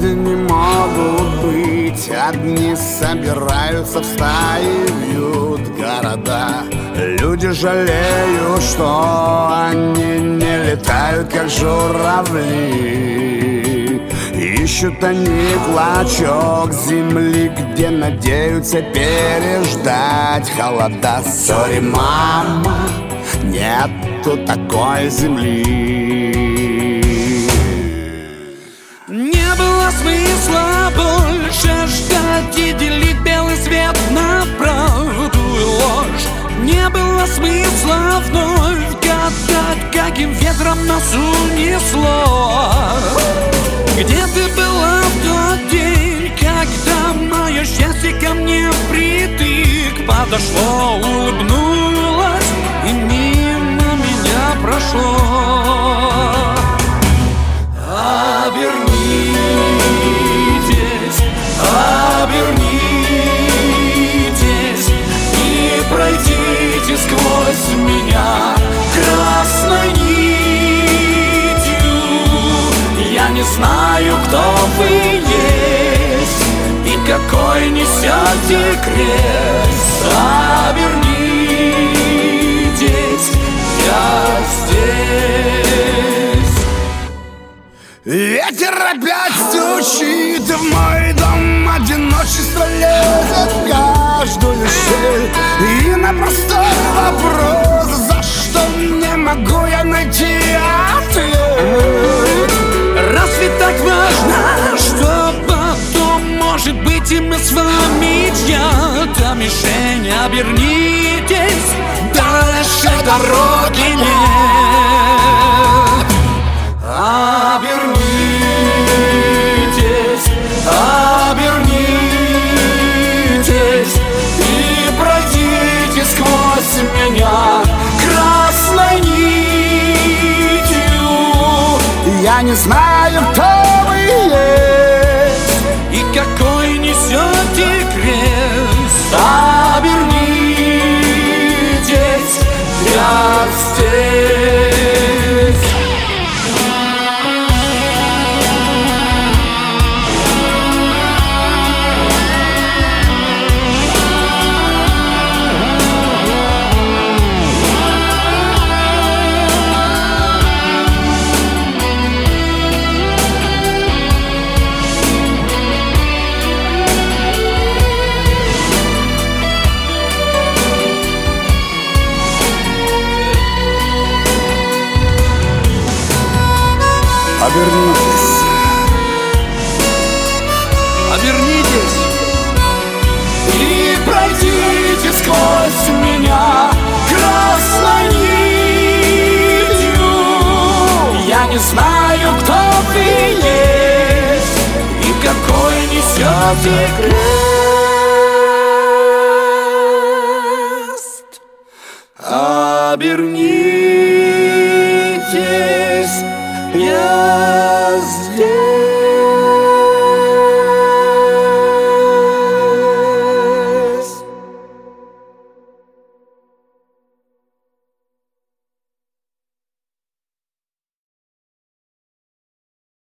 люди не могут быть одни, собираются в стаи, вьют города. Люди жалеют, что они не летают, как журавли. Ищут они клочок земли, где надеются переждать холода. Сори, мама, нету такой земли. Не было смысла больше ждать и делить белый свет на правду и ложь. Не было смысла вновь гадать, каким ветром нас унесло. Где ты была в тот день, когда мое счастье ко мне впритык подошло, улыбнулась и мимо меня прошло? Обернитесь, обернитесь и пройдите сквозь меня красной нитью. Я не знаю, кто вы есть и какой несете крест. Обернитесь, я здесь. Ветер опять стучит в мой дом, одиночество лезет в каждую щель. И на простой вопрос, за что не могу я найти ответ. Разве так важно, что потом может быть и мы с вами чья-то мишень? Обернитесь, дальше дороги нет. Обернитесь, обернитесь и пройдите сквозь меня красной нитью. Я не знаю, кто вы есть и какой несете крест. Обернитесь, я здесь. Обернитесь, обернитесь и пройдите сквозь меня красной нитью. Я не знаю, кто вы есть и какой несете крест. Обернитесь.